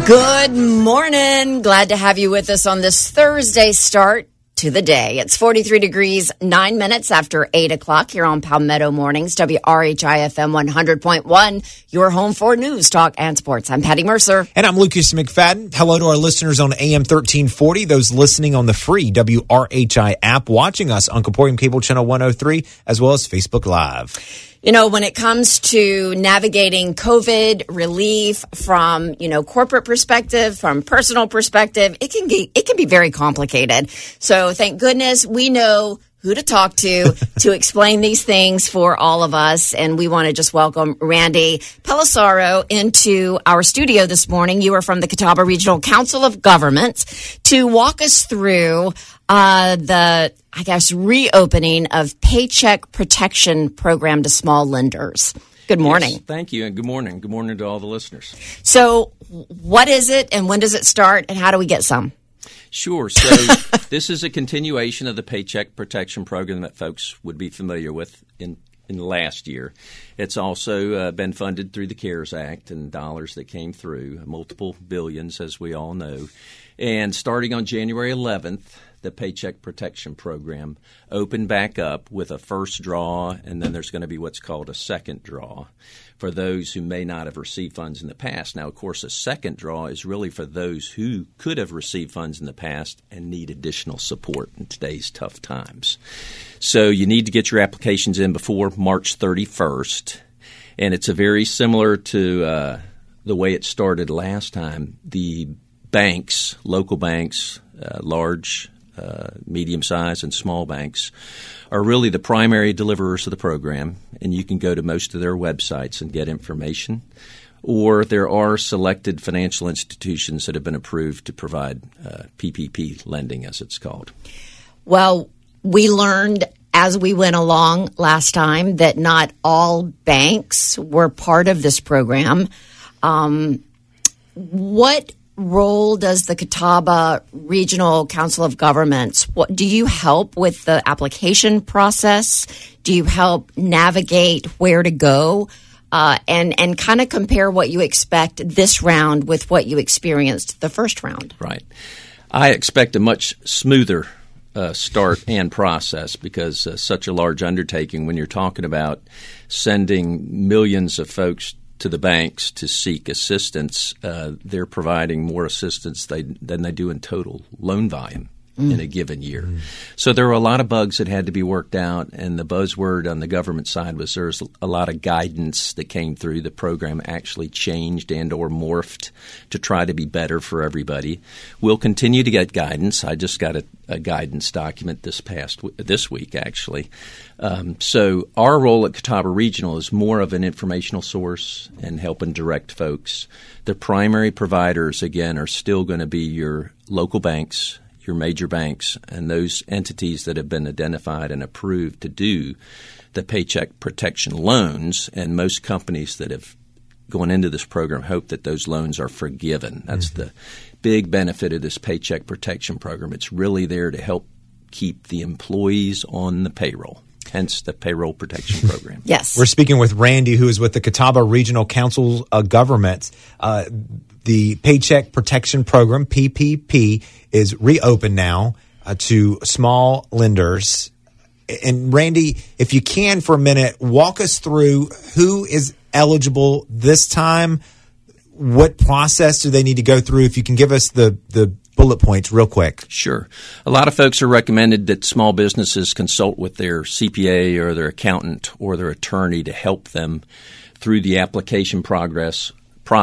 Good morning. Glad to have you with us on this Thursday start to the day. It's 43 degrees, 9 minutes after 8 o'clock here on Palmetto Mornings, WRHI-FM 100.1, your home for news, talk, and sports. I'm Patty Mercer. And I'm Lucas McFadden. Hello to our listeners on AM 1340, those listening on the free WRHI app, watching us on Comporium Cable Channel 103, as well as Facebook Live. You know, when it comes to navigating COVID relief from, corporate perspective, from personal perspective, it can be very complicated. So thank goodness we know who to talk to explain these things for all of us. And we want to just welcome Randy Pelissaro into our studio this morning. You are from the Catawba Regional Council of Governments to walk us through reopening of Paycheck Protection Program to small lenders. Good morning. Yes, thank you, and good morning. Good morning to all the listeners. So what is it, and when does it start, and how do we get some? Sure. So this is a continuation of the Paycheck Protection Program that folks would be familiar with in last year. It's also been funded through the CARES Act and dollars that came through, multiple billions, as we all know. And starting on January 11th, the Paycheck Protection Program opened back up with a first draw, and then there's going to be what's called a second draw for those who may not have received funds in the past. Now, of course, a second draw is really for those who could have received funds in the past and need additional support in today's tough times. So you need to get your applications in before March 31st, and it's a very similar to the way it started last time. The banks, local banks, large, medium-sized and small banks are really the primary deliverers of the program, and you can go to most of their websites and get information. Or there are selected financial institutions that have been approved to provide PPP lending, as it's called. Well, we learned as we went along last time that not all banks were part of this program. What role does the Catawba Regional Council of Governments, what do you help with the application process? Do you help navigate where to go and kind of compare what you expect this round with what you experienced the first round? Right. I expect a much smoother start and process because such a large undertaking when you're talking about sending millions of folks to the banks to seek assistance, they're providing more assistance than they do in total loan volume in a given year. So there were a lot of bugs that had to be worked out, and the buzzword on the government side was there's a lot of guidance that came through. The program actually changed and or morphed to try to be better for everybody. We'll continue to get guidance. I just got a guidance document this week, actually. So our role at Catawba Regional is more of an informational source and helping direct folks. The primary providers, again, are still going to be your local banks, your major banks, and those entities that have been identified and approved to do the Paycheck Protection loans. And most companies that have gone into this program hope that those loans are forgiven. That's the big benefit of this Paycheck Protection Program. It's really there to help keep the employees on the payroll. Hence the Payroll Protection Program. Yes. We're speaking with Randy, who is with the Catawba Regional Council of Governments. The Paycheck Protection Program, PPP, is reopened now to small lenders. And Randy, if you can for a minute, walk us through who is eligible this time. What process do they need to go through? If you can give us the bullet points real quick. Sure. A lot of folks are recommended that small businesses consult with their CPA or their accountant or their attorney to help them through the application process,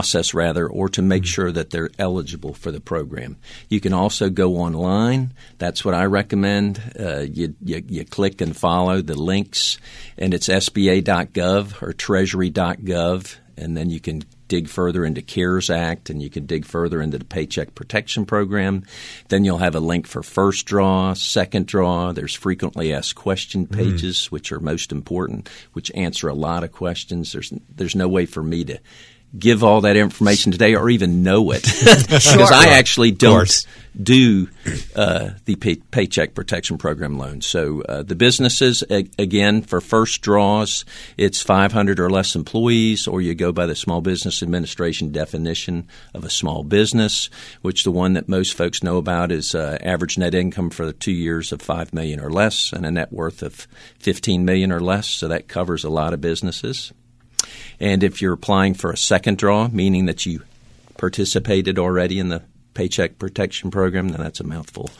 or to make sure that they're eligible for the program. You can also go online. That's what I recommend. You click and follow the links, and it's SBA.gov or Treasury.gov, and then you can dig further into CARES Act, and you can dig further into the Paycheck Protection Program. Then you'll have a link for first draw, second draw. There's frequently asked question pages, which are most important, which answer a lot of questions. There's no way for me to give all that information today or even know it, because I actually don't do the Paycheck Protection Program loans. So the businesses, again, for first draws, it's 500 or less employees, or you go by the Small Business Administration definition of a small business, which the one that most folks know about is average net income for the 2 years of $5 million or less and a net worth of $15 million or less. So that covers a lot of businesses. And if you're applying for a second draw, meaning that you participated already in the Paycheck Protection Program, then that's a mouthful.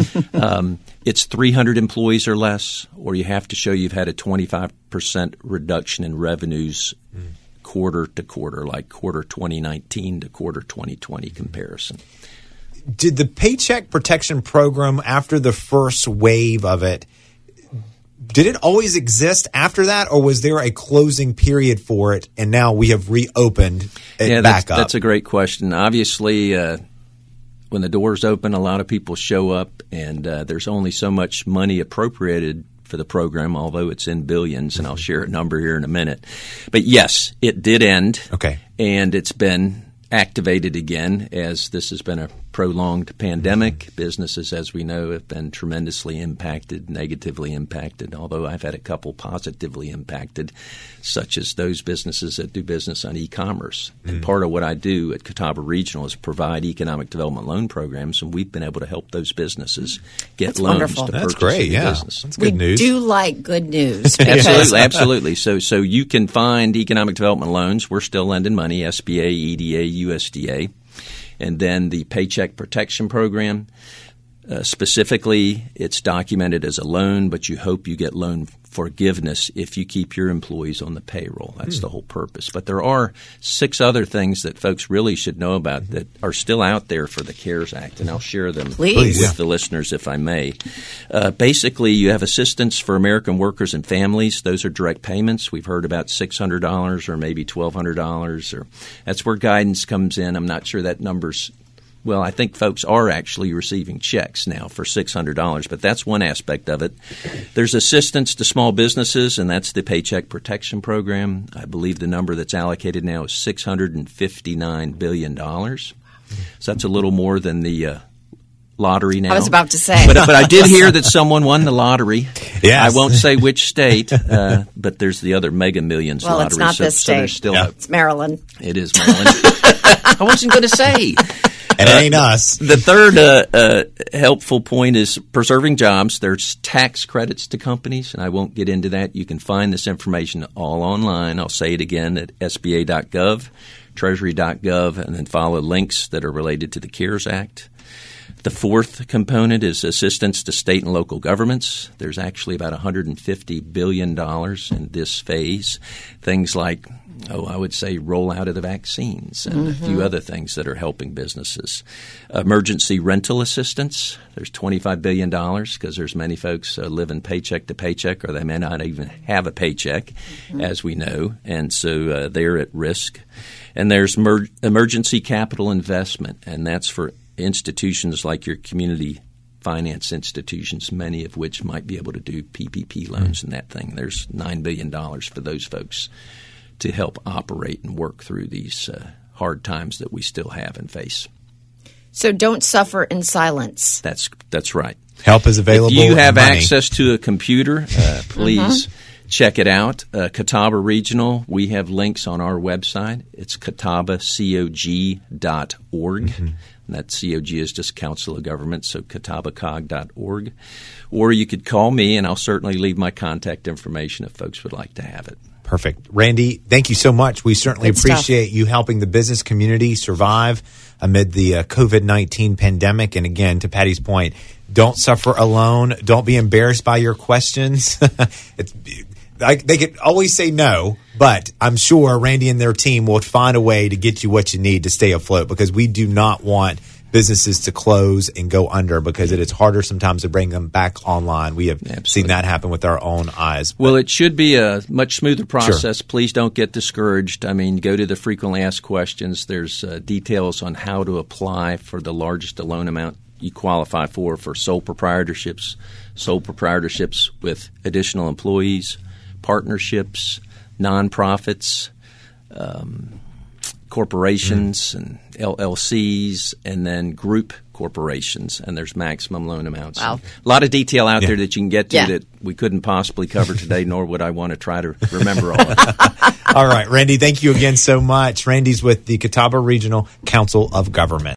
It's 300 employees or less, or you have to show you've had a 25% reduction in revenues quarter to quarter, like quarter 2019 to quarter 2020 comparison. Did the Paycheck Protection Program, after the first wave of it, did it always exist after that, or was there a closing period for it, and now we have reopened it back up? That's a great question. Obviously, when the doors open, a lot of people show up, and there's only so much money appropriated for the program, although it's in billions, and I'll share a number here in a minute. But yes, it did end, and it's been activated again as this has been a prolonged pandemic. Businesses, as we know, have been tremendously impacted, negatively impacted, although I've had a couple positively impacted, such as those businesses that do business on e-commerce. And part of what I do at Catawba Regional is provide economic development loan programs, and we've been able to help those businesses get loans to purchase a business. That's good news. We do like good news. Absolutely. So you can find economic development loans. We're still lending money, SBA, EDA, USDA. And then the Paycheck Protection Program, specifically, it's documented as a loan, but you hope you get loan forgiveness if you keep your employees on the payroll. That's the whole purpose. But there are 6 other things that folks really should know about that are still out there for the CARES Act, and I'll share them with the listeners if I may. Basically, you have assistance for American workers and families. Those are direct payments. We've heard about $600 or maybe $1,200. Or that's where guidance comes in. I'm not sure that number's Well, I think folks are actually receiving checks now for $600, but that's one aspect of it. There's assistance to small businesses, and that's the Paycheck Protection Program. I believe the number that's allocated now is $659 billion. So that's a little more than the lottery now. I was about to say. But I did hear that someone won the lottery. Yes. I won't say which state, but there's the other Mega Millions lottery. Well, it's not this state. It's Maryland. It is Maryland. I wasn't going to say. And it ain't us. The third helpful point is preserving jobs. There's tax credits to companies, and I won't get into that. You can find this information all online. I'll say it again at SBA.gov, Treasury.gov, and then follow links that are related to the CARES Act. The fourth component is assistance to state and local governments. There's actually about $150 billion in this phase. Things like, I would say rollout of the vaccines and a few other things that are helping businesses. Emergency rental assistance. There's $25 billion because there's many folks living paycheck to paycheck, or they may not even have a paycheck, as we know, and so they're at risk. And there's emergency capital investment, and that's for institutions like your community finance institutions, many of which might be able to do PPP loans and that thing. There's $9 billion for those folks to help operate and work through these hard times that we still have and face. So don't suffer in silence. That's right. Help is available. If you have access to a computer, please check it out. Catawba Regional, we have links on our website. It's catawbacog.org. And that COG is just Council of Government, so catawbacog.org. Or you could call me, and I'll certainly leave my contact information if folks would like to have it. Perfect. Randy, thank you so much. We certainly appreciate you helping the business community survive amid the COVID-19 pandemic. And again, to Patty's point, don't suffer alone. Don't be embarrassed by your questions. They could always say no, but I'm sure Randy and their team will find a way to get you what you need to stay afloat, because we do not want businesses to close and go under, because it is harder sometimes to bring them back online. We have seen that happen with our own eyes. Well, it should be a much smoother process. Sure. Please don't get discouraged. I mean, go to the frequently asked questions. There's details on how to apply for the largest loan amount you qualify for sole proprietorships with additional employees, partnerships, nonprofits, corporations and LLCs, and then group corporations, and there's maximum loan amounts. Wow. A lot of detail out there that you can get to Yeah. that we couldn't possibly cover today, nor would I want to try to remember all of it. All right, Randy, thank you again so much. Randy's with the Catawba Regional Council of Government.